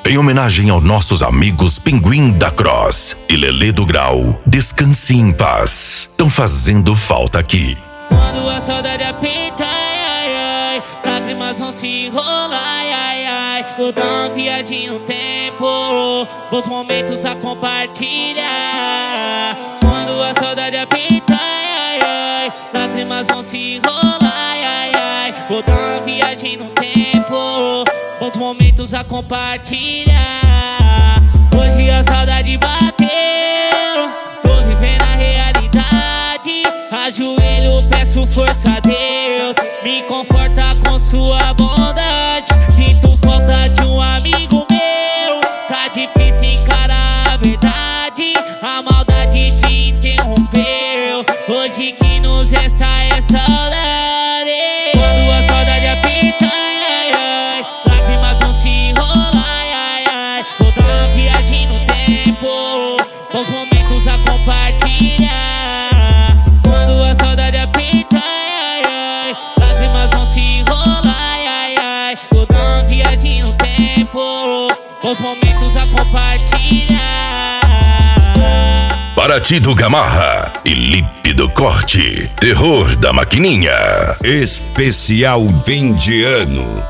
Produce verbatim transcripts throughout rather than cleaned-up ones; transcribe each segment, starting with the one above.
Em homenagem aos nossos amigos Pinguim da Cross e Lelê do Grau, descanse em paz. Tão fazendo falta aqui. Quando a saudade apita, ai, ai, lágrimas vão se enrolar, ai, ai. Vou dar uma viagem no tempo, bons momentos a compartilhar. Quando a saudade apita, ai, ai, lágrimas vão se enrolar, ai, ai. Vou dar uma viagem no tempo, bons momentos a compartilhar. Hoje a saudade bateu, tô vivendo a realidade. Ajoelho, peço força a Deus, me conforta com sua bondade. Sinto falta de um amigo meu, tá difícil encarar a verdade. A maldade te interrompeu, hoje que nos resta é saudade. Quando a saudade apita, ai, ai, lágrimas vão se enrolar, ai, ai. Vou dar uma viagem no tempo, bons momentos a compartilhar. Quando a saudade apita, ai, ai, lágrimas vão se enrolar, ai, ai. Vou dar uma viagem no tempo, bons momentos a compartilhar. Paraty do Gamarra e Lipe do Corte, terror da maquininha. Especial fim de ano.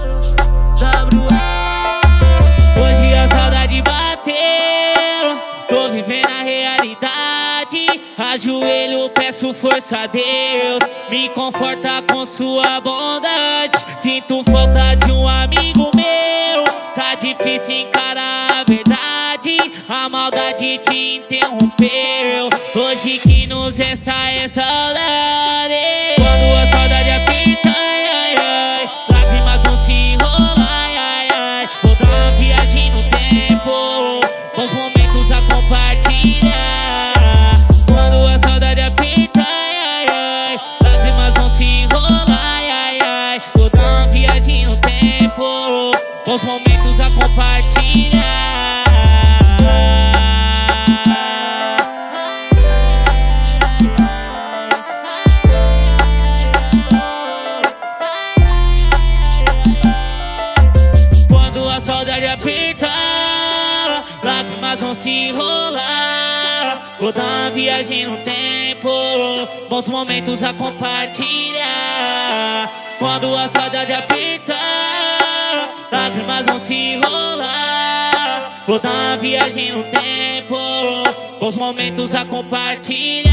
Hoje a saudade bateu, tô vivendo a realidade. Ajoelho, peço força a Deus, me conforta com sua bondade. Sinto falta de um amigo meu, tá difícil encarar a verdade. A maldade te interrompeu, hoje que nos resta é saudade. Quando a saudade apita, ai, ai, lágrimas vão se enrolar, ai, ai. Vou dar uma viagem no tempo, bons momentos a compartilhar. Quando a saudade apita, ai, ai, lágrimas vão se enrolar, ai, ai. Vou dar uma viagem no tempo, bons momentos a compartilhar. Quando a saudade apita, lágrimas vão se enrolar. Vou dar uma viagem no tempo, bons momentos a compartilhar. Quando a saudade apita, lágrimas vão se enrolar. Vou dar uma viagem no tempo, bons momentos a compartilhar.